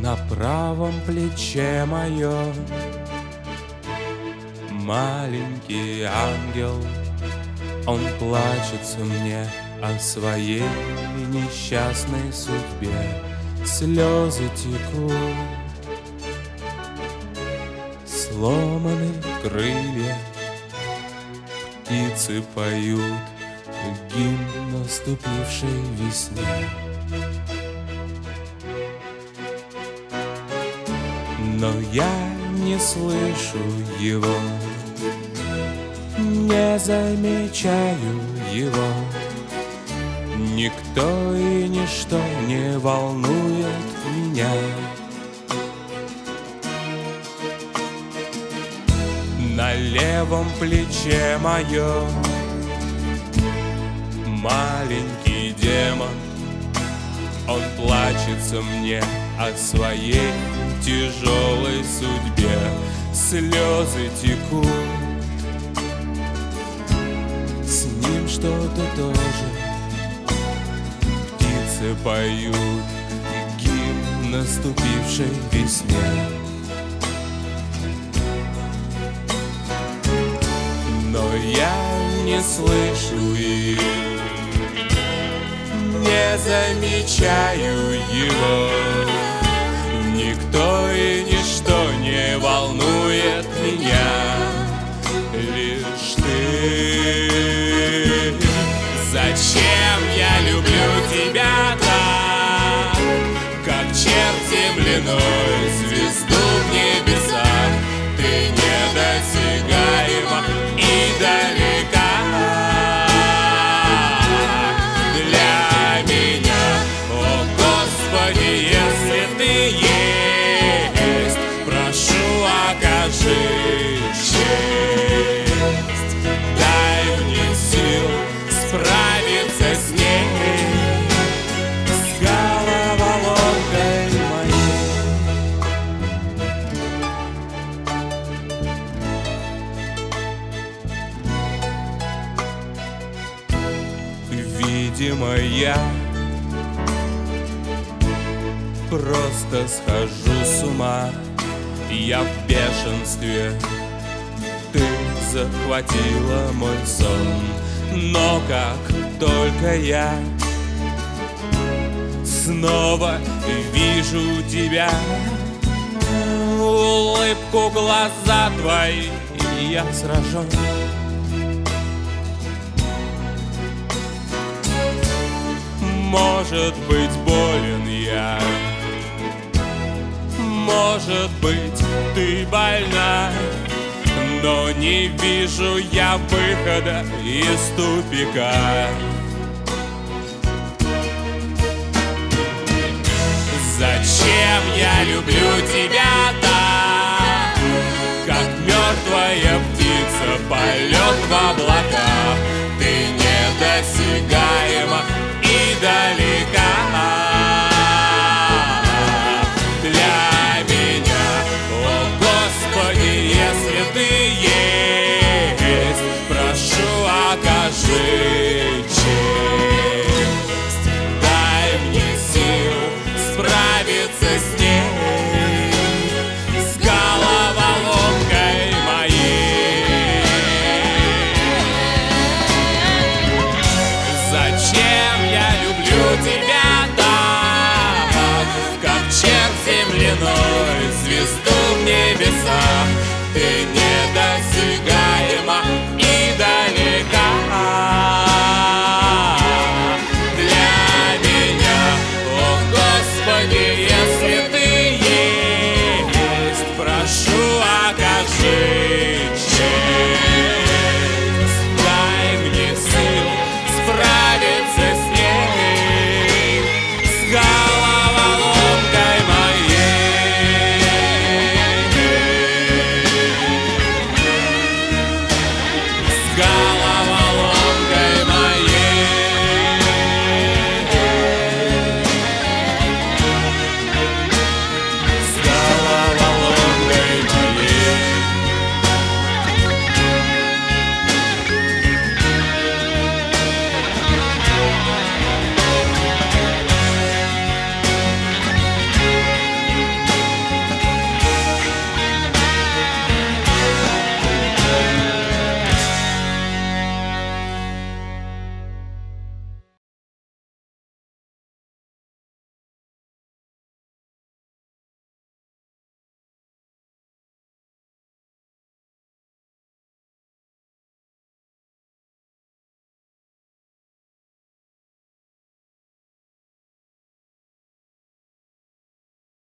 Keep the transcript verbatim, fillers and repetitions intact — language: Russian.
на правом плече моем маленький ангел. Он плачется мне о своей несчастной судьбе. Слезы текут, сломаны крылья, птицы поют гимн наступившей весне. Но я не слышу его, не замечаю его. Никто и ничто не волнует меня. На левом плече моем маленький демон. Он плачется мне о своей тяжелой судьбе. Слезы текут, с ним что-то тоже. Птицы поют гимн наступившей весне. Но я не слышу их, не замечаю его. Никто и ничто не волнует меня, лишь ты. Зачем я люблю тебя так, как черт земляной звезду в небесах? Ты недосягаема и далека для меня. О, Господи, если ты есть, прошу, окажи честь. Дай мне сил справиться с ней, с головоломкой моей. Видимо, я просто схожу с ума. Я в бешенстве, ты захватила мой сон. Но как только я снова вижу тебя, улыбку, глаза твои, я сражен. Может быть, болен я, может быть, ты больна, но не вижу я выхода из тупика. Зачем я люблю тебя так, как мертвая птица, полет в облаках? Ты недосягаема и далека